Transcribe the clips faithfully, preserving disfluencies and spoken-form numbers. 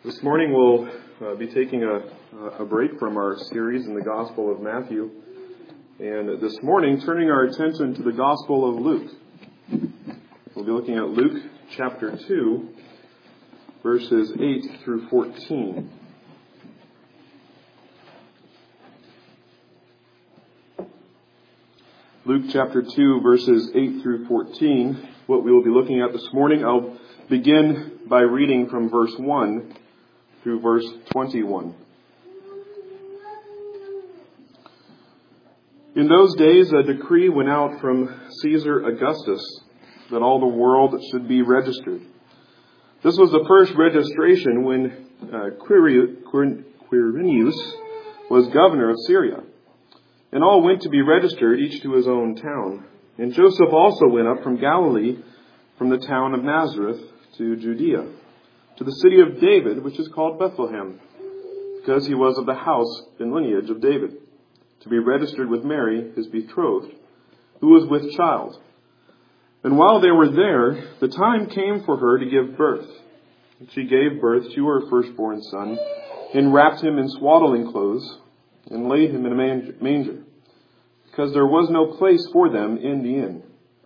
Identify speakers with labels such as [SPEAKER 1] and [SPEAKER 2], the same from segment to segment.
[SPEAKER 1] This morning we'll uh, be taking a, a break from our series in the Gospel of Matthew. And this morning, turning our attention to the Gospel of Luke. We'll be looking at Luke chapter two, verses eight through fourteen. Luke chapter two, verses eight through fourteen. What we will be looking at this morning, I'll begin by reading from verse one through verse twenty-one. In those days, a decree went out from Caesar Augustus that all the world should be registered. This was the first registration when uh, Quiri- Quir- Quirinius was governor of Syria. And all went to be registered, each to his own town. And Joseph also went up from Galilee, from the town of Nazareth to Judea, to the city of David, which is called Bethlehem, because he was of the house and lineage of David, to be registered with Mary, his betrothed, who was with child. And while they were there, the time came for her to give birth. And she gave birth to her firstborn son, and wrapped him in swaddling clothes, and laid him in a manger, because there was no place for them in the inn.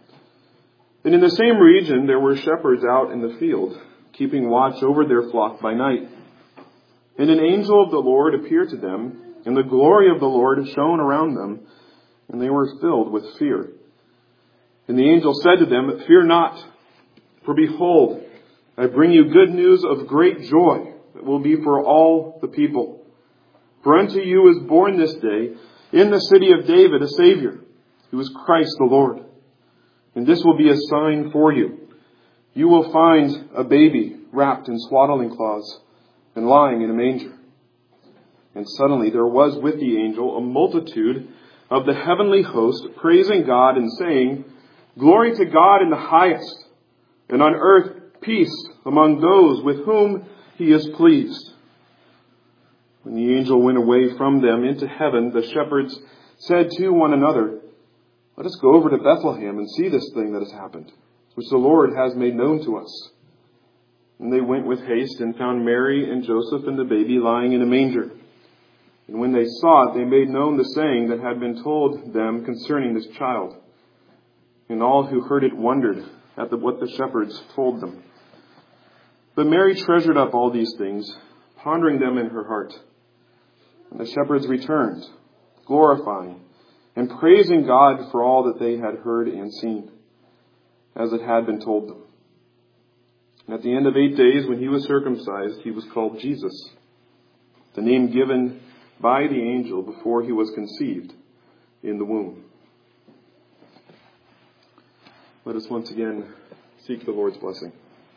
[SPEAKER 1] And in the same region there were shepherds out in the field, keeping watch over their flock by night. And an angel of the Lord appeared to them, and the glory of the Lord shone around them, and they were filled with fear. And the angel said to them, "Fear not, for behold, I bring you good news of great joy that will be for all the people. For unto you is born this day in the city of David a Savior, who is Christ the Lord. And this will be a sign for you. You will find a baby wrapped in swaddling cloths and lying in a manger." And suddenly there was with the angel a multitude of the heavenly host, praising God and saying, "Glory to God in the highest, and on earth peace among those with whom he is pleased." When the angel went away from them into heaven, the shepherds said to one another, "Let us go over to Bethlehem and see this thing that has happened, which the Lord has made known to us." And they went with haste and found Mary and Joseph and the baby lying in a manger. And when they saw it, they made known the saying that had been told them concerning this child. And all who heard it wondered at the, what the shepherds told them. But Mary treasured up all these things, pondering them in her heart. And the shepherds returned, glorifying and praising God for all that they had heard and seen, as it had been told them. And at the end of eight days, when he was circumcised, he was called Jesus, the name given by the angel before he was conceived in the womb. Let us once again seek the Lord's blessing.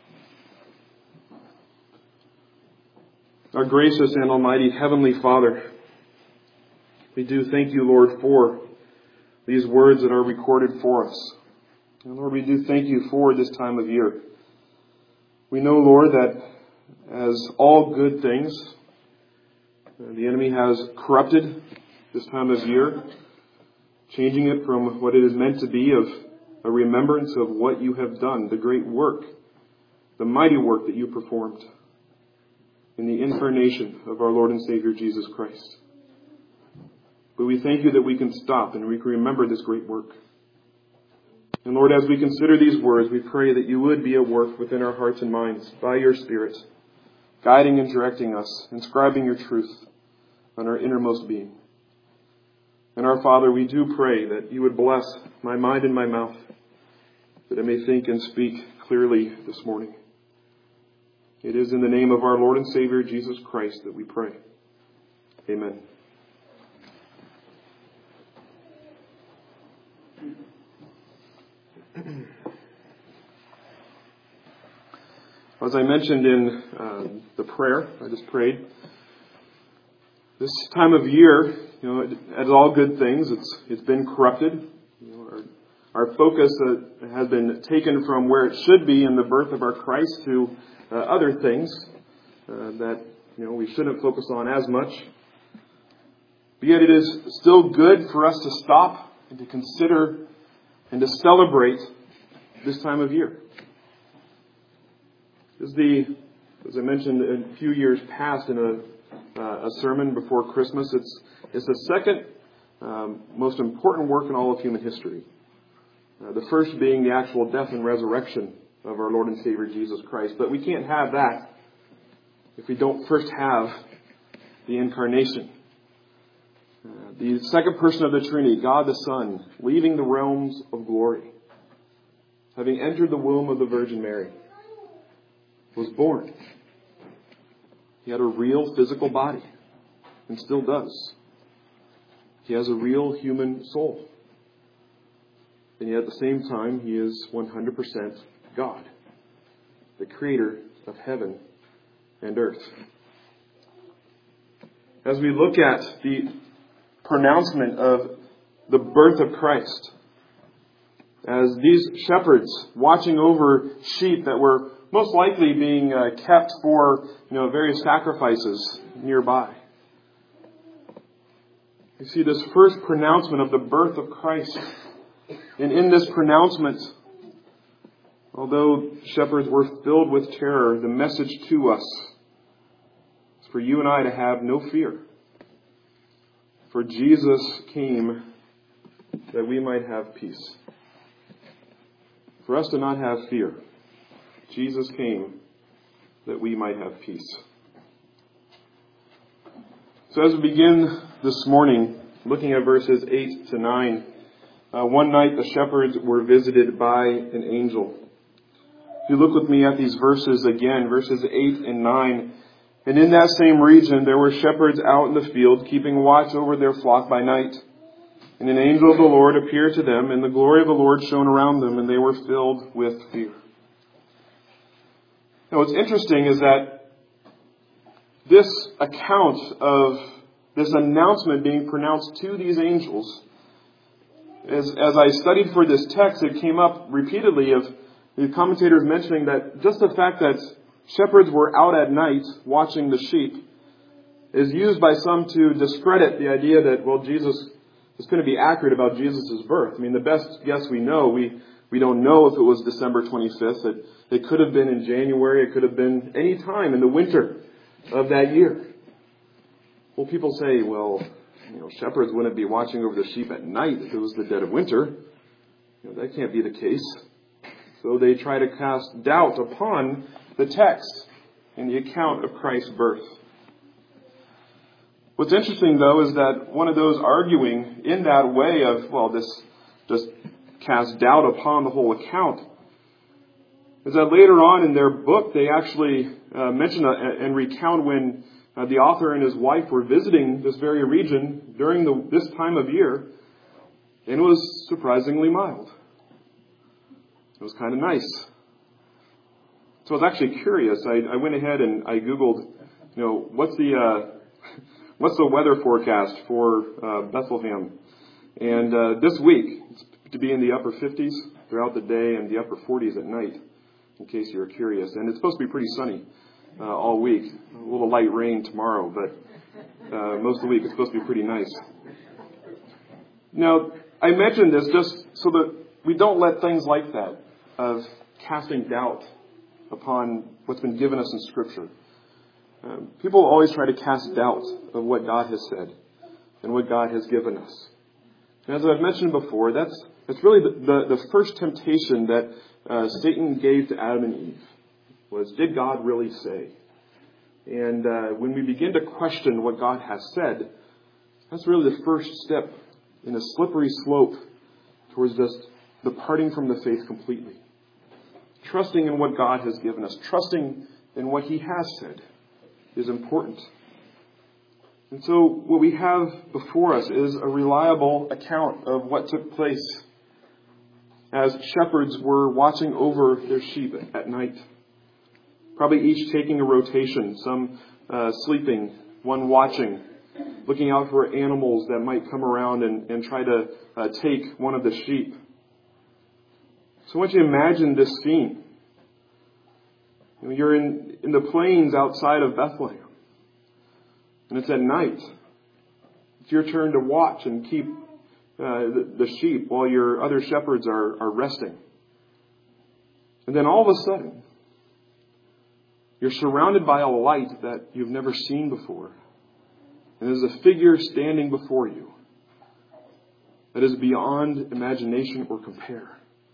[SPEAKER 1] Our gracious and almighty Heavenly Father, we do thank you, Lord, for these words that are recorded for us. And Lord, we do thank you for this time of year. We know, Lord, that as all good things, the enemy has corrupted this time of year, changing it from what it is meant to be of a remembrance of what you have done, the great work, the mighty work that you performed in the incarnation of our Lord and Savior Jesus Christ. But we thank you that we can stop and we can remember this great work. And Lord, as we consider these words, we pray that you would be at work within our hearts and minds by your Spirit, guiding and directing us, inscribing your truth on our innermost being. And our Father, we do pray that you would bless my mind and my mouth, that I may think and speak clearly this morning. It is in the name of our Lord and Savior Jesus Christ that we pray. Amen. As I mentioned in uh, the prayer I just prayed, this time of year, you know, as all good things, it's it's been corrupted. You know, our, our focus uh, has been taken from where it should be in the birth of our Christ to uh, other things uh, that you know we shouldn't focus on as much. But yet, it is still good for us to stop and to consider and to celebrate this time of year. Because the As I mentioned a few years past in a, uh, a sermon before Christmas, it's, it's the second um, most important work in all of human history. Uh, the first being the actual death and resurrection of our Lord and Savior Jesus Christ. But we can't have that if we don't first have the incarnation. Uh, the second person of the Trinity, God the Son, leaving the realms of glory, having entered the womb of the Virgin Mary, was born. He had a real physical body, and still does. He has a real human soul. And yet at the same time, he is one hundred percent God, the creator of heaven and earth. As we look at the pronouncement of the birth of Christ, as these shepherds watching over sheep that were most likely being uh, kept for, you know, various sacrifices nearby, you see this first pronouncement of the birth of Christ. And in this pronouncement, although shepherds were filled with terror, the message to us is for you and I to have no fear. For Jesus came that we might have peace. For us to not have fear. Jesus came that we might have peace. So as we begin this morning, looking at verses eight to nine, uh, one night the shepherds were visited by an angel. If you look with me at these verses again, verses eight and nine, and in that same region there were shepherds out in the field, keeping watch over their flock by night. And an angel of the Lord appeared to them, and the glory of the Lord shone around them, and they were filled with fear. Now what's interesting is that this account of this announcement being pronounced to these angels, as, as I studied for this text, it came up repeatedly of the commentators mentioning that just the fact that shepherds were out at night watching the sheep is used by some to discredit the idea that, well, Jesus is going to be accurate about Jesus' birth. I mean, the best guess we know, we, we don't know if it was December twenty-fifth. It, it could have been in January. It could have been any time in the winter of that year. Well, people say, well, you know, shepherds wouldn't be watching over the sheep at night if it was the dead of winter. You know, that can't be the case. So they try to cast doubt upon the text and the account of Christ's birth. What's interesting, though, is that one of those arguing in that way of, well, this just cast doubt upon the whole account, is that later on in their book they actually uh, mention a, and recount when uh, the author and his wife were visiting this very region during the, this time of year, and it was surprisingly mild. It was kind of nice. So I was actually curious. I, I went ahead and I Googled, you know, what's the uh, what's the weather forecast for uh, Bethlehem? And uh, this week, it's to be in the upper fifties throughout the day and the upper forties at night, in case you're curious. And it's supposed to be pretty sunny uh, all week. A little light rain tomorrow, but uh, most of the week it's supposed to be pretty nice. Now, I mentioned this just so that we don't let things like that of casting doubt upon what's been given us in Scripture. Um, people always try to cast doubt of what God has said and what God has given us. And as I've mentioned before, that's that's really the, the, the first temptation that uh, Satan gave to Adam and Eve was, did God really say? And uh, when we begin to question what God has said, that's really the first step in a slippery slope towards just departing from the faith completely. Trusting in what God has given us, trusting in what He has said is important. And so what we have before us is a reliable account of what took place as shepherds were watching over their sheep at night. Probably each taking a rotation, some uh, sleeping, one watching, looking out for animals that might come around and, and try to uh, take one of the sheep. So I want you to imagine this scene. You know, you're in, in the plains outside of Bethlehem. And it's at night. It's your turn to watch and keep uh, the, the sheep while your other shepherds are, are resting. And then all of a sudden, You're surrounded by a light that you've never seen before. And there's a figure standing before you that is beyond imagination or compare.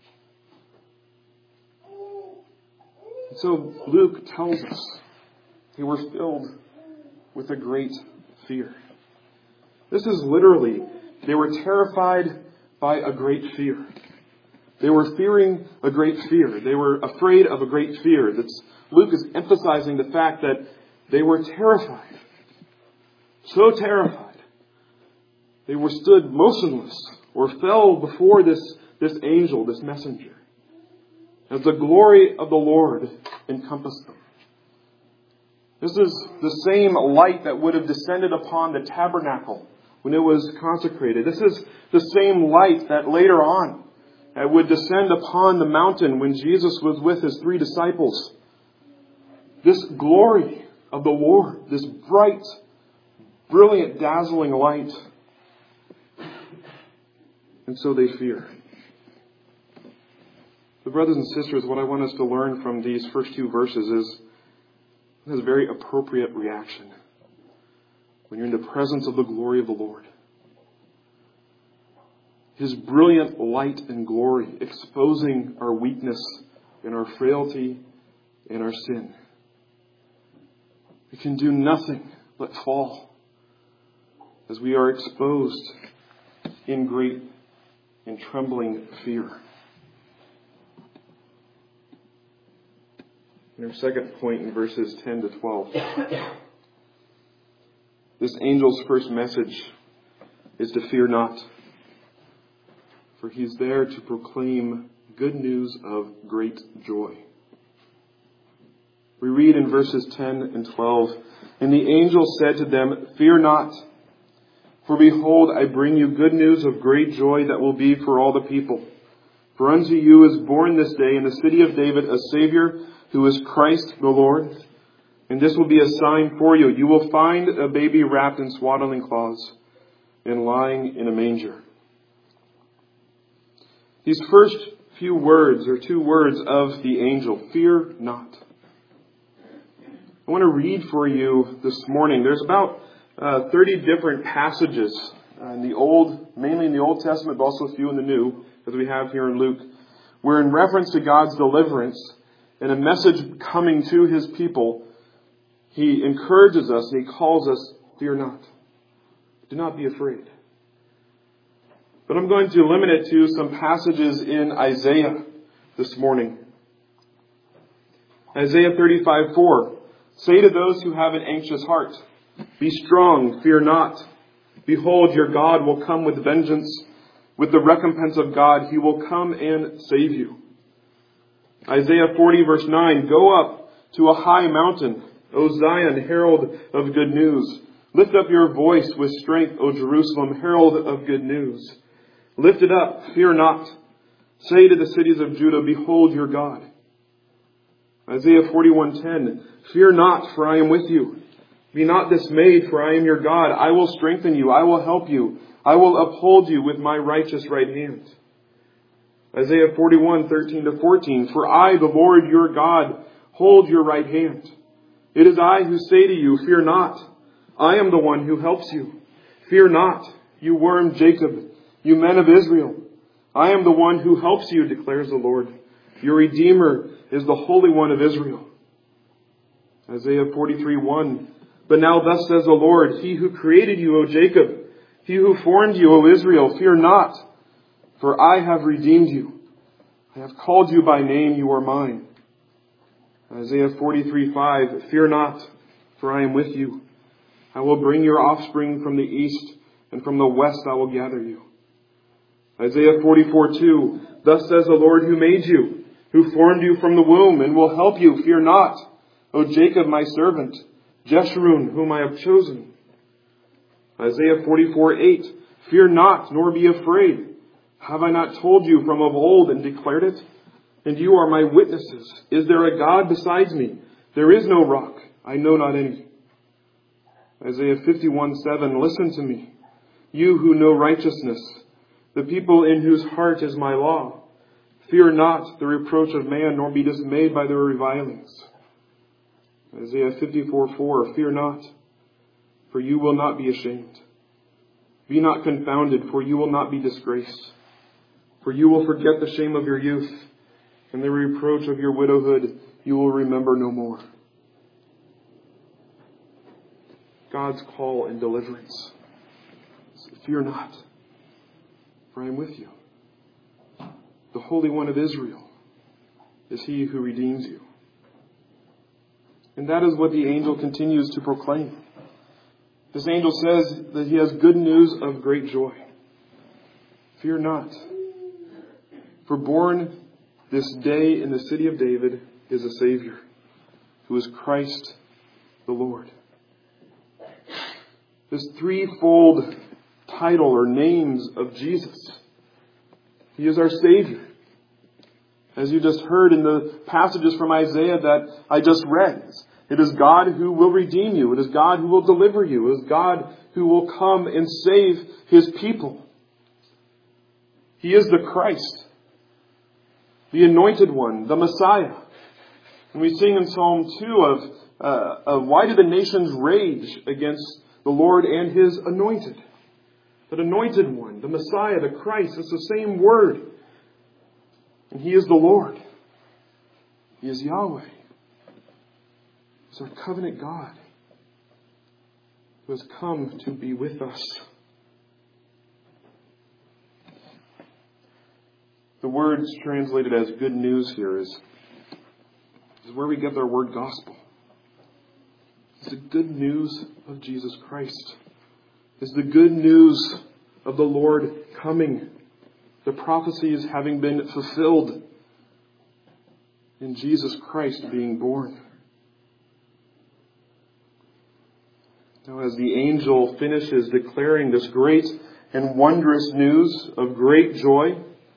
[SPEAKER 1] And so Luke tells us they were filled with a great fear. This is literally, they were terrified by a great fear. They were fearing a great fear. They were afraid of a great fear. That's, Luke is emphasizing the fact that they were terrified. So terrified. They were stood motionless or fell before this, this angel, this messenger, as the glory of the Lord encompassed them. This is the same light that would have descended upon the tabernacle when it was consecrated. This is the same light that later on would descend upon the mountain when Jesus was with his three disciples. This glory of the Lord, this bright, brilliant, dazzling light. And so they fear. But brothers and sisters, what I want us to learn from these first two verses is it has a very appropriate reaction when you're in the presence of the glory of the Lord. His brilliant light and glory exposing our weakness and our frailty and our sin. We can do nothing but fall as we are exposed in great and trembling fear. In our second point in verses ten to twelve, this angel's first message is to fear not, for he's there to proclaim good news of great joy. We read in verses ten and twelve, "And the angel said to them, Fear not, for behold, I bring you good news of great joy that will be for all the people. For unto you is born this day in the city of David a Savior, who is Christ the Lord. And this will be a sign for you. You will find a baby wrapped in swaddling cloths and lying in a manger." These first few words are two words of the angel. Fear not. I want to read for you this morning. There's about uh, thirty different passages in the Old, mainly in the Old Testament, but also a few in the New, as we have here in Luke, where in reference to God's deliverance and a message coming to his people, he encourages us and he calls us, fear not. Do not be afraid. But I'm going to limit it to some passages in Isaiah this morning. Isaiah thirty-five four. "Say to those who have an anxious heart, be strong, fear not. Behold, your God will come with vengeance. With the recompense of God, he will come and save you." Isaiah forty verse nine. "Go up to a high mountain, O Zion, herald of good news. Lift up your voice with strength, O Jerusalem, herald of good news. Lift it up, fear not. Say to the cities of Judah, Behold your God." Isaiah forty-one ten. "Fear not, for I am with you. Be not dismayed, for I am your God. I will strengthen you. I will help you. I will uphold you with my righteous right hand." Isaiah forty-one thirteen to fourteen. "For I, the Lord your God, hold your right hand. It is I who say to you, Fear not. I am the one who helps you. Fear not, you worm Jacob, you men of Israel. I am the one who helps you, declares the Lord. Your Redeemer is the Holy One of Israel." Isaiah forty-three one. "But now thus says the Lord, He who created you, O Jacob, He who formed you, O Israel, fear not, for I have redeemed you. I have called you by name, you are mine." Isaiah forty-three five. "Fear not, for I am with you. I will bring your offspring from the east, and from the west I will gather you." Isaiah forty-four two. "Thus says the Lord who made you, who formed you from the womb, and will help you. Fear not, O Jacob my servant, Jeshurun whom I have chosen." Isaiah forty-four eight. "Fear not, nor be afraid. Have I not told you from of old and declared it? And you are my witnesses. Is there a God besides me? There is no rock. I know not any." Isaiah fifty-one seven. "Listen to me, you who know righteousness, the people in whose heart is my law. Fear not the reproach of man, nor be dismayed by their revilings." Isaiah fifty-four four, fear not, for you will not be ashamed. Be not confounded, for you will not be disgraced. For you will forget the shame of your youth, and the reproach of your widowhood you will remember no more. God's call and deliverance. So fear not, for I am with you. The Holy One of Israel is He who redeems you. And that is what the angel continues to proclaim. This angel says that he has good news of great joy. Fear not, for born this day in the city of David is a Savior, who is Christ the Lord. This threefold title or names of Jesus. He is our Savior. As you just heard in the passages from Isaiah that I just read, it is God who will redeem you. It is God who will deliver you. It is God who will come and save His people. He is the Christ, the Anointed One, the Messiah. And we sing in Psalm two of, uh, of why do the nations rage against the Lord and His anointed? That Anointed One, the Messiah, the Christ, it's the same word. And He is the Lord. He is Yahweh. He's our covenant God who has come to be with us. The words translated as good news here is, is where we get our word gospel. It's the good news of Jesus Christ. It's the good news of the Lord coming. The prophecies having been fulfilled in Jesus Christ being born. Now, as the angel finishes declaring this great and wondrous news of great joy,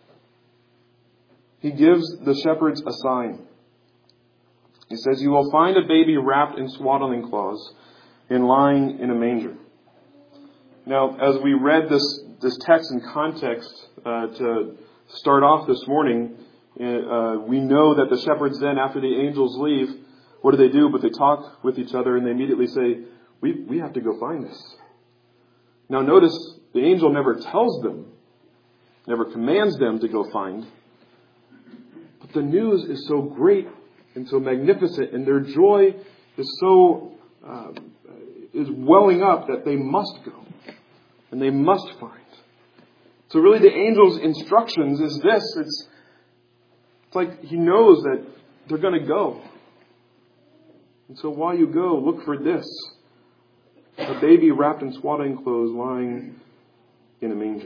[SPEAKER 1] he gives the shepherds a sign. He says, you will find a baby wrapped in swaddling cloths and lying in a manger. Now, as we read this, this text in context uh, to start off this morning, uh, we know that the shepherds then, after the angels leave, what do they do? But they talk with each other and they immediately say, we, we have to go find this. Now notice, the angel never tells them, never commands them to go find. But the news is so great and so magnificent, and their joy is so uh, is welling up that they must go. And they must find. So really the angel's instructions is this. It's, it's like he knows that they're going to go. And so while you go, look for this. A baby wrapped in swaddling clothes lying in a manger.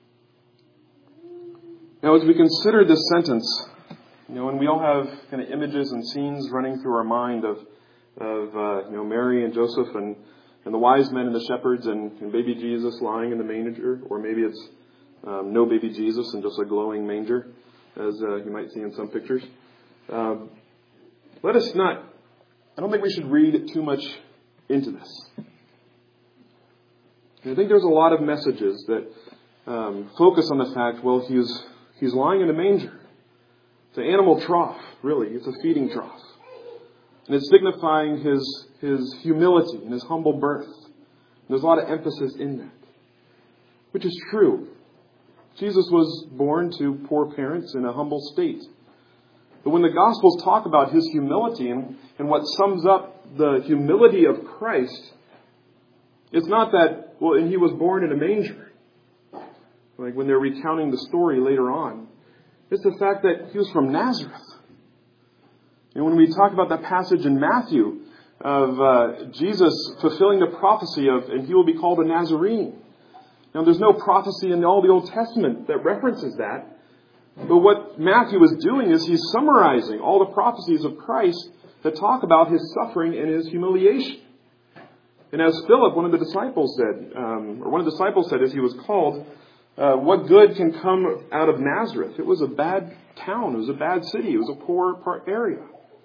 [SPEAKER 1] Now as we consider this sentence, you know, and we all have kind of images and scenes running through our mind of, of uh, you know, Mary and Joseph and And the wise men and the shepherds and, and baby Jesus lying in the manger. Or maybe it's um, no baby Jesus and just a glowing manger, as uh, you might see in some pictures. Um, let us not, I don't think we should read too much into this. And I think there's a lot of messages that um, focus on the fact, well, he's, he's lying in a manger. It's an animal trough, really. It's a feeding trough. And it's signifying his, his humility and his humble birth. And there's a lot of emphasis in that. Which is true. Jesus was born to poor parents in a humble state. But when the Gospels talk about His humility and, and what sums up the humility of Christ, it's not that, well, and He was born in a manger. Like when they're recounting the story later on. It's the fact that He was from Nazareth. And when we talk about that passage in Matthew of uh, Jesus fulfilling the prophecy of, and He will be called a Nazarene. Now, there's no prophecy in all the Old Testament that references that. But what Matthew is doing is he's summarizing all the prophecies of Christ that talk about His suffering and His humiliation. And as Philip, one of the disciples said, um, or one of the disciples said as he was called, uh, what good can come out of Nazareth? It was a bad town. It was a bad city. It was a poor part area.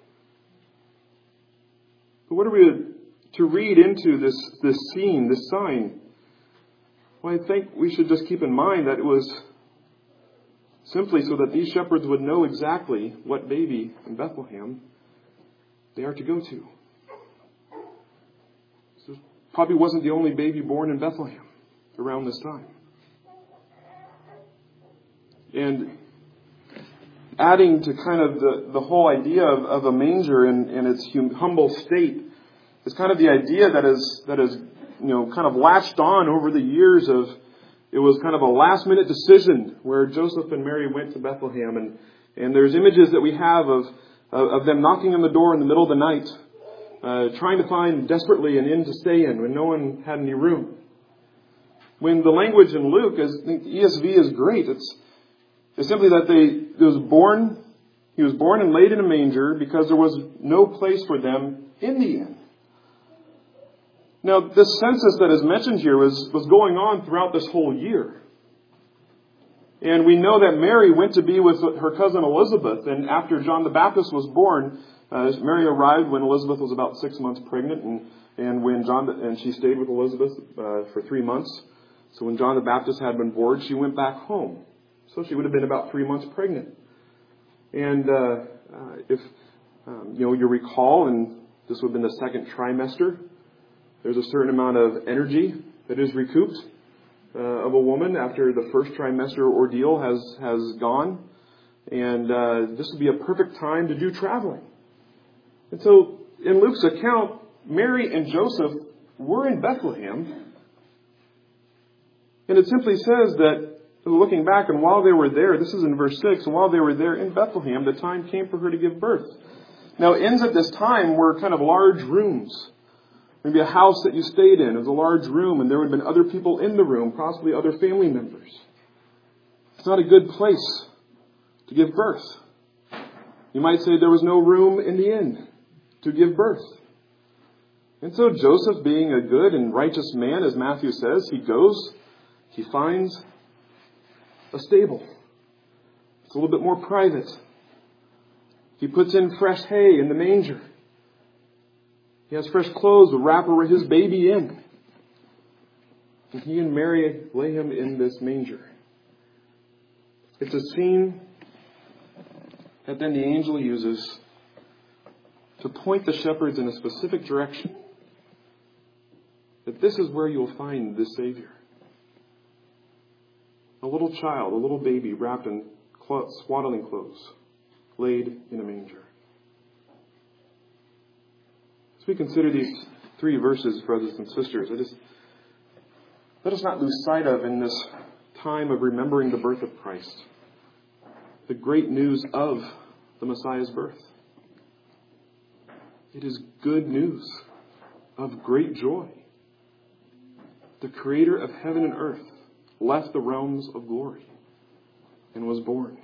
[SPEAKER 1] But what are we to read into this, this scene, this sign? Well, I think we should just keep in mind that it was simply so that these shepherds would know exactly what baby in Bethlehem they are to go to. There probably wasn't the only baby born in Bethlehem around this time. And adding to kind of the, the whole idea of, of a manger in, in its hum, humble state is kind of the idea that is, that is, you know, kind of latched on over the years of, it was kind of a last minute decision where Joseph and Mary went to Bethlehem. And, and there's images that we have of, of, of them knocking on the door in the middle of the night, uh, trying to find desperately an inn to stay in when no one had any room. When the language in Luke, as I think the E S V is great, it's, it's simply that they, it was born, he was born and laid in a manger because there was no place for them in the inn. Now, this census that is mentioned here was, was going on throughout this whole year. And we know that Mary went to be with her cousin Elizabeth. And after John the Baptist was born, uh, Mary arrived when Elizabeth was about six months pregnant. And, and when John, and she stayed with Elizabeth uh, for three months. So when John the Baptist had been born, she went back home. So she would have been about three months pregnant. And uh, uh, if um, you know, you recall, and this would have been the second trimester, there's a certain amount of energy that is recouped uh, of a woman after the first trimester ordeal has, has gone. And uh, this would be a perfect time to do traveling. And so in Luke's account, Mary and Joseph were in Bethlehem. And it simply says that, looking back, and while they were there, this is in verse six, and while they were there in Bethlehem, the time came for her to give birth. Now, inns at this time were kind of large rooms. Maybe a house that you stayed in. It was a large room, and there would have been other people in the room, possibly other family members. It's not a good place to give birth. You might say there was no room in the inn to give birth. And so Joseph, being a good and righteous man, as Matthew says, he goes, he finds a stable. It's a little bit more private. He puts in fresh hay in the manger. He has fresh clothes to wrap his baby in. And he and Mary lay him in this manger. It's a scene that then the angel uses to point the shepherds in a specific direction. That this is where you'll find this Savior. A little child, a little baby wrapped in swaddling clothes, laid in a manger. As we consider these three verses, brothers and sisters, I just, let us not lose sight of in this time of remembering the birth of Christ, the great news of the Messiah's birth. It is good news of great joy. The Creator of heaven and earth left the realms of glory and was born.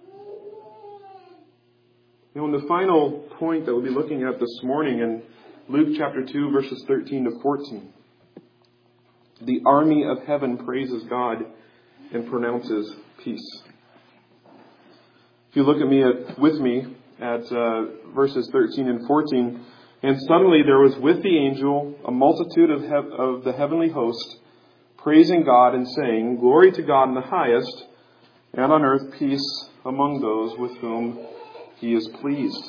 [SPEAKER 1] Now, in the final point that we'll be looking at this morning in Luke chapter two, verses thirteen to fourteen, the army of heaven praises God and pronounces peace. If you look at me at, with me at uh, verses thirteen and fourteen, and suddenly there was with the angel a multitude of, he- of the heavenly host, praising God and saying, "Glory to God in the highest, and on earth peace among those with whom He is pleased."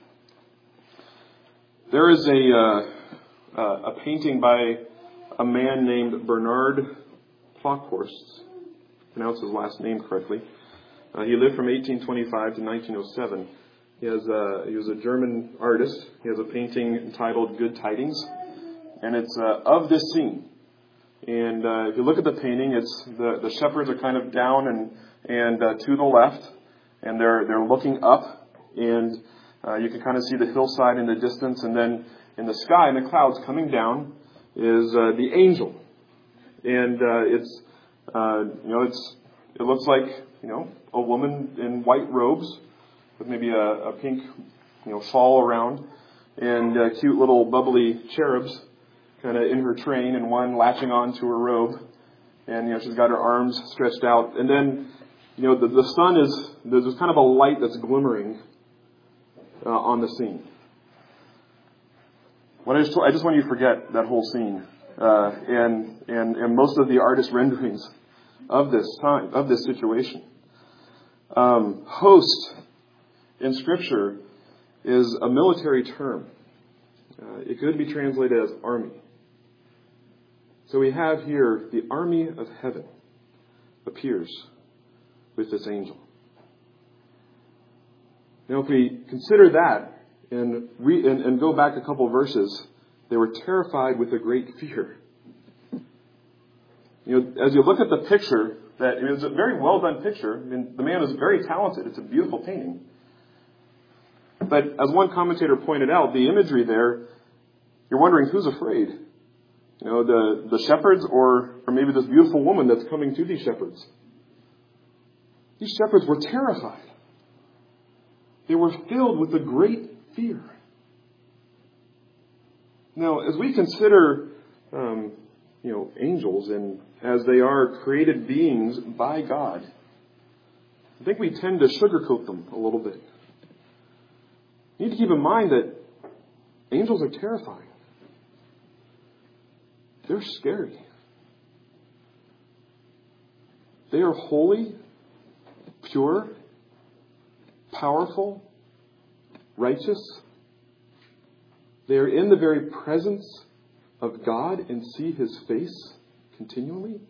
[SPEAKER 1] There is a uh, uh, a painting by a man named Bernard Plockhorst, pronounce his last name correctly. Uh, he lived from eighteen twenty-five to nineteen oh seven. He has a, he was a German artist. He has a painting entitled "Good Tidings," and it's uh, of this scene. And uh, if you look at the painting, it's the, the shepherds are kind of down and and uh, to the left, and they're they're looking up, and uh, you can kind of see the hillside in the distance, and then in the sky, in the clouds coming down, is uh, the angel, and uh, it's uh, you know it's it looks like you know a woman in white robes with maybe a, a pink you know shawl around, and uh, cute little bubbly cherubs kind of in her train, and one latching on to her robe, and you know she's got her arms stretched out, and then you know the, the sun is there's kind of a light that's glimmering uh, on the scene. What I just I just want you to forget that whole scene, uh, and and and most of the artist renderings of this time of this situation. Um, host in Scripture is a military term. Uh, it could be translated as army. So we have here the army of heaven appears with this angel. Now, if we consider that and, re, and, and go back a couple of verses, they were terrified with a great fear. You know, as you look at the picture, that it was a very well done picture. I mean, the man is very talented. It's a beautiful painting. But as one commentator pointed out, the imagery there, you're wondering who's afraid. You know, the, the shepherds or, or maybe this beautiful woman that's coming to these shepherds. These shepherds were terrified. They were filled with a great fear. Now, as we consider, um, you know, angels and as they are created beings by God, I think we tend to sugarcoat them a little bit. You need to keep in mind that angels are terrifying. They're scary. They are holy, pure, powerful, righteous. They are in the very presence of God and see His face continually.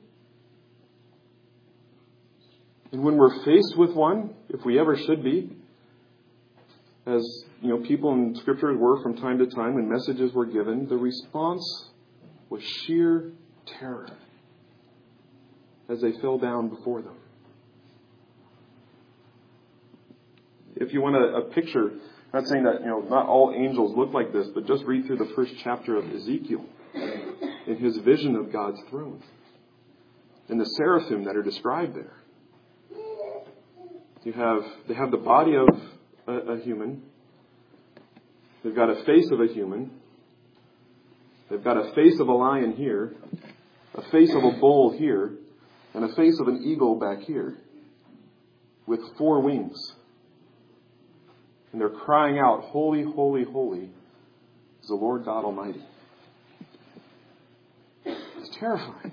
[SPEAKER 1] And when we're faced with one, if we ever should be, as you know, people in Scripture were from time to time when messages were given, the response was sheer terror as they fell down before them. If you want a, a picture, I'm not saying that, you know, not all angels look like this, but just read through the first chapter of Ezekiel in his vision of God's throne and the seraphim that are described there. You have, they have the body of a, a human. They've got a face of a human. They've got a face of a lion here, a face of a bull here, and a face of an eagle back here with four wings. And they're crying out, "Holy, holy, holy is the Lord God Almighty." It's terrifying.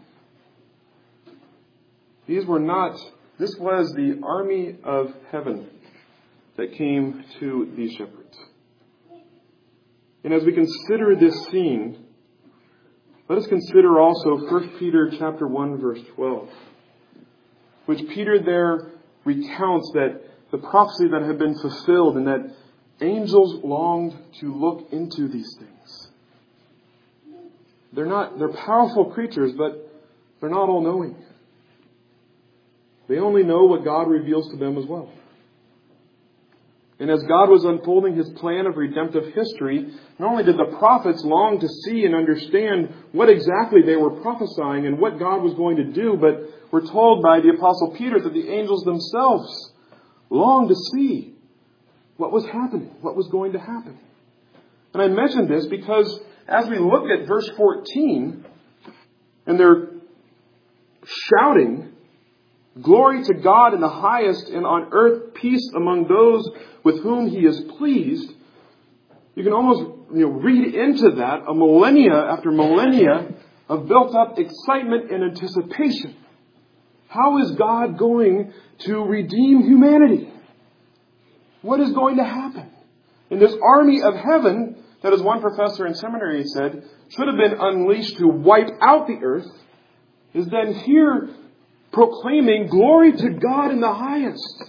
[SPEAKER 1] These were not, this was the army of heaven that came to these shepherds. And as we consider this scene, let us consider also First Peter chapter one, verse twelve, which Peter there recounts that the prophecy that had been fulfilled and that angels longed to look into these things. They're not, they're powerful creatures, but they're not all knowing. They only know what God reveals to them as well. And as God was unfolding His plan of redemptive history, not only did the prophets long to see and understand what exactly they were prophesying and what God was going to do, but we're told by the Apostle Peter that the angels themselves longed to see what was happening, what was going to happen. And I mention this because as we look at verse fourteen, and they're shouting, "Glory to God in the highest, and on earth peace among those with whom He is pleased," you can almost, you know, read into that a millennia after millennia of built-up excitement and anticipation. How is God going to redeem humanity? What is going to happen? And this army of heaven, that as one professor in seminary said, should have been unleashed to wipe out the earth, is then here proclaiming glory to God in the highest.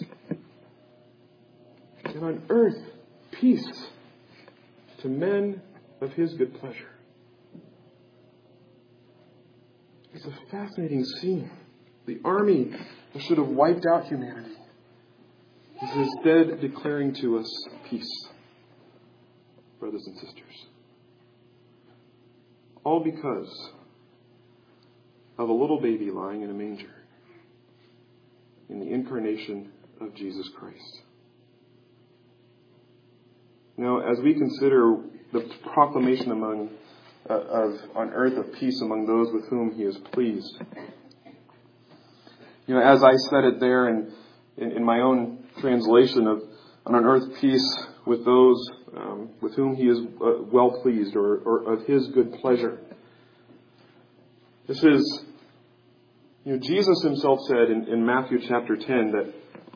[SPEAKER 1] And on earth, peace to men of His good pleasure. It's a fascinating scene. The army that should have wiped out humanity is instead declaring to us peace, brothers and sisters. All because of a little baby lying in a manger in the incarnation of Jesus Christ. Now, as we consider the proclamation among uh, of on earth of peace among those with whom He is pleased, you know, as I said it there in, in, in my own translation of on earth peace with those um, with whom He is uh, well pleased, or, or of His good pleasure. This is, you know, Jesus Himself said in, in Matthew chapter ten that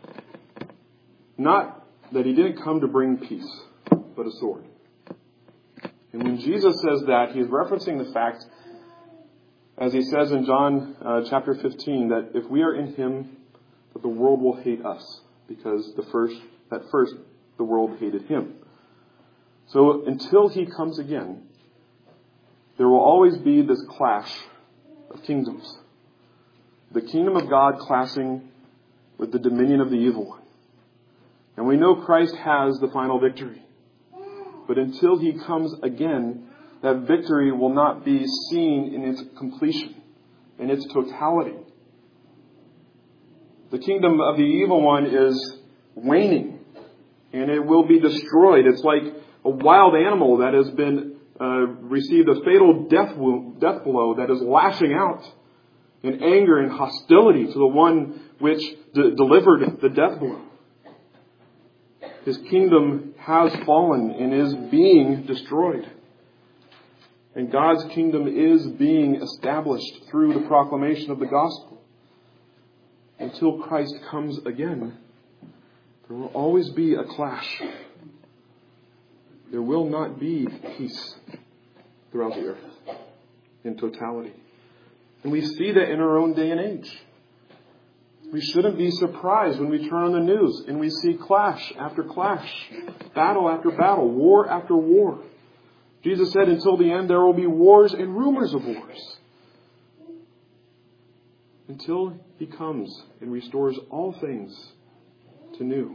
[SPEAKER 1] not that He didn't come to bring peace, but a sword. And when Jesus says that, He is referencing the fact As he says in John uh, chapter fifteen, that if we are in him, that the world will hate us, because the first, at first the world hated him. So until he comes again, there will always be this clash of kingdoms. The kingdom of God clashing with the dominion of the evil one. And we know Christ has the final victory. But until he comes again, that victory will not be seen in its completion, in its totality. The kingdom of the evil one is waning, and it will be destroyed. It's like a wild animal that has been uh, received a fatal death wo- death blow that is lashing out in anger and hostility to the one which de- delivered the death blow. His kingdom has fallen and is being destroyed. And God's kingdom is being established through the proclamation of the gospel. Until Christ comes again, there will always be a clash. There will not be peace throughout the earth in totality. And we see that in our own day and age. We shouldn't be surprised when we turn on the news and we see clash after clash, battle after battle, war after war. Jesus said until the end there will be wars and rumors of wars. Until he comes and restores all things to new.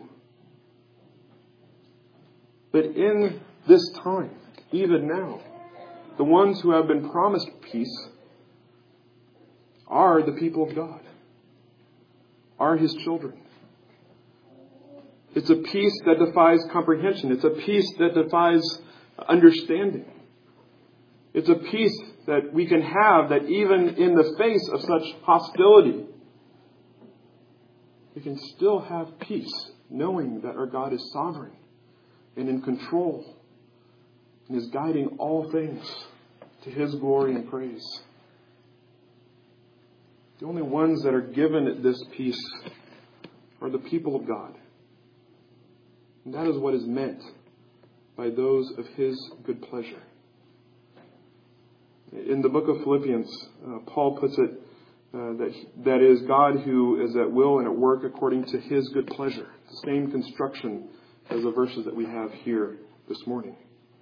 [SPEAKER 1] But in this time, even now, the ones who have been promised peace are the people of God, are his children. It's a peace that defies comprehension. It's a peace that defies understanding. It's a peace that we can have that even in the face of such hostility, we can still have peace, knowing that our God is sovereign and in control and is guiding all things to his glory and praise. The only ones that are given this peace are the people of God. And that is what is meant by those of his good pleasure. In the book of Philippians, uh, Paul puts it uh, that that is God who is at will and at work according to his good pleasure. The same construction as the verses that we have here this morning.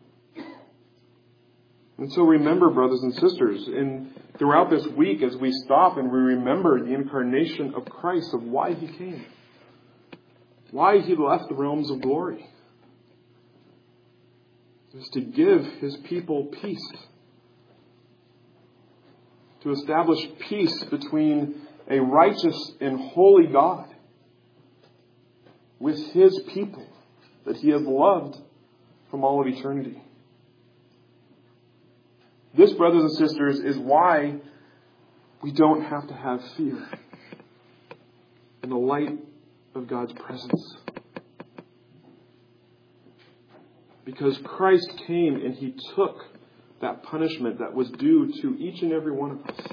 [SPEAKER 1] And so remember, brothers and sisters, in throughout this week as we stop and we remember the incarnation of Christ, of why he came, why he left the realms of glory, is to give his people peace, to establish peace between a righteous and holy God with his people that he has loved from all of eternity. This, brothers and sisters, is why we don't have to have fear in the light of God's presence. Because Christ came and he took that punishment that was due to each and every one of us.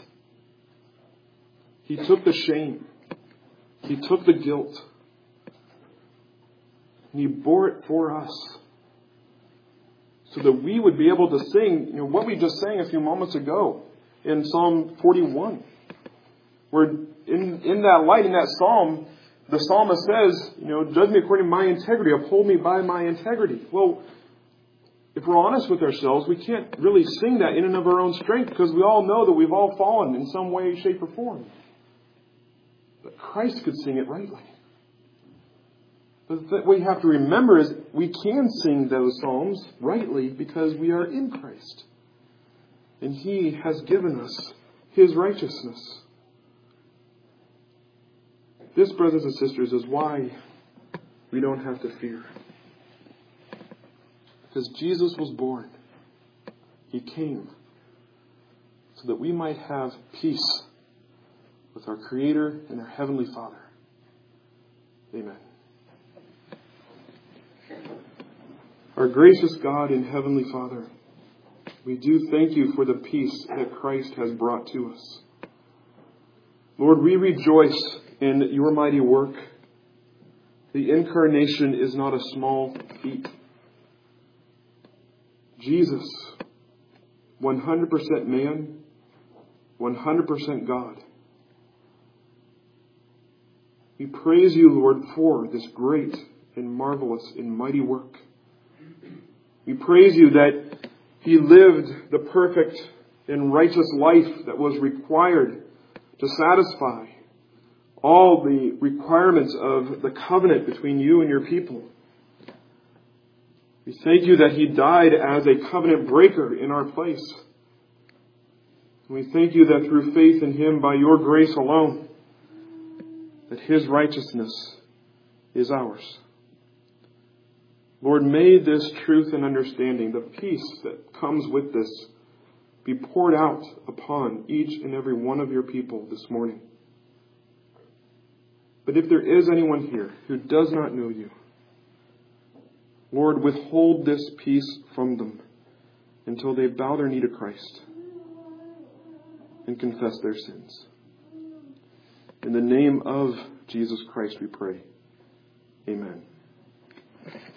[SPEAKER 1] He took the shame. He took the guilt. And he bore it for us. So that we would be able to sing, you know, what we just sang a few moments ago in Psalm forty-one. Where in, in that light, in that psalm, the psalmist says, you know, judge me according to my integrity, uphold me by my integrity. Well, if we're honest with ourselves, we can't really sing that in and of our own strength because we all know that we've all fallen in some way, shape, or form. But Christ could sing it rightly. But what we have to remember is we can sing those psalms rightly because we are in Christ. And he has given us his righteousness. This, brothers and sisters, is why we don't have to fear. Because Jesus was born. He came so that we might have peace with our Creator and our Heavenly Father. Amen. Our gracious God and Heavenly Father, we do thank you for the peace that Christ has brought to us. Lord, we rejoice in your mighty work. The incarnation is not a small feat. Jesus, one hundred percent man, one hundred percent God. We praise you, Lord, for this great and marvelous and mighty work. We praise you that he lived the perfect and righteous life that was required to satisfy all the requirements of the covenant between you and your people. We thank you that he died as a covenant breaker in our place. And we thank you that through faith in him, by your grace alone, that his righteousness is ours. Lord, may this truth and understanding, the peace that comes with this, be poured out upon each and every one of your people this morning. But if there is anyone here who does not know you, Lord, withhold this peace from them until they bow their knee to Christ and confess their sins. In the name of Jesus Christ we pray. Amen.